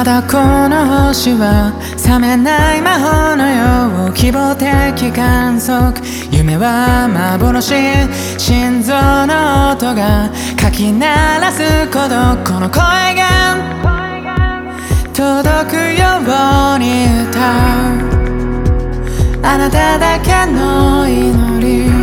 まだこの星は覚めない魔法のよう希望的観測夢は幻心臓の音がかき鳴らす孤独の声が届くように歌うあなただけの祈り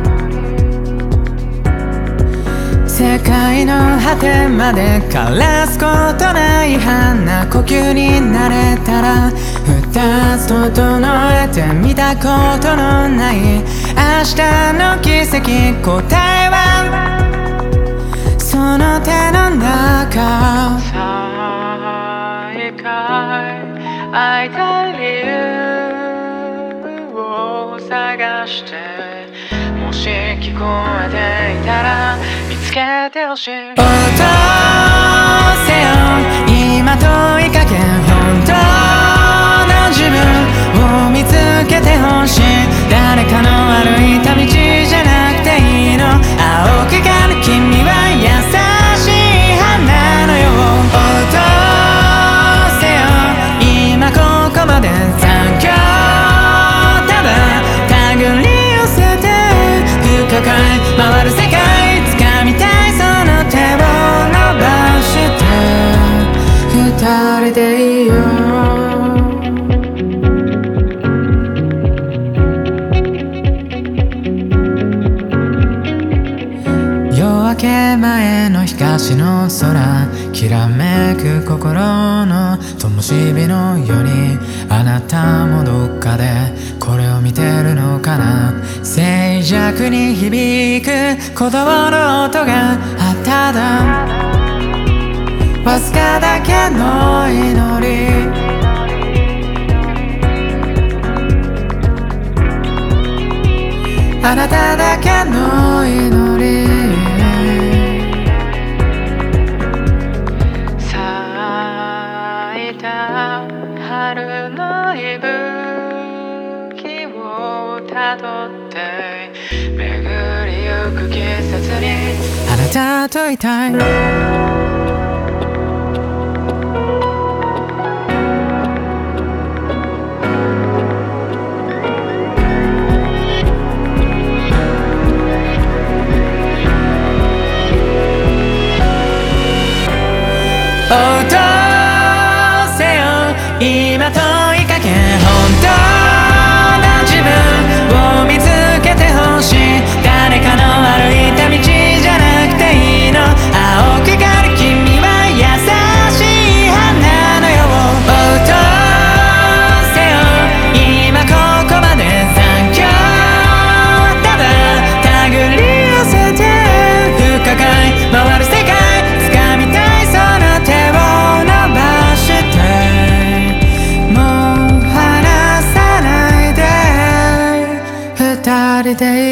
世界の果てまで枯らすことない花呼吸になれたら二つ整えて見たことのない明日の奇跡答えはその手の中再会会いたい理由を探してもし聞こえていたら見つけてほしい落とせよ今問いかけ本当の自分を見つけてほしい誰かの歩いた道じゃなくていいの青く光る君は優しい花のよう落とせよ今ここまで残響ただ手繰り寄せて深く回る世界掴みたいその手を伸ばして二人でいよう夜明け前の東の空きらめく心の灯火のようにあなたもどっかでこれを見てるのかな静寂に響く鼓動の音があっただわずかだけの祈りあなただけの祈り咲いた春の息吹をたどって巡りゆく季節にあなたといたい落とせよ今問いかけ本当の自分を見つけてほしい誰かの歩いた道じゃなくていいの青く光る君は優しい花のよう落とせよ今ここまで残響ただ手繰り寄せて深く回る世界掴みたいその手を伸ばしてもう離さないで二人で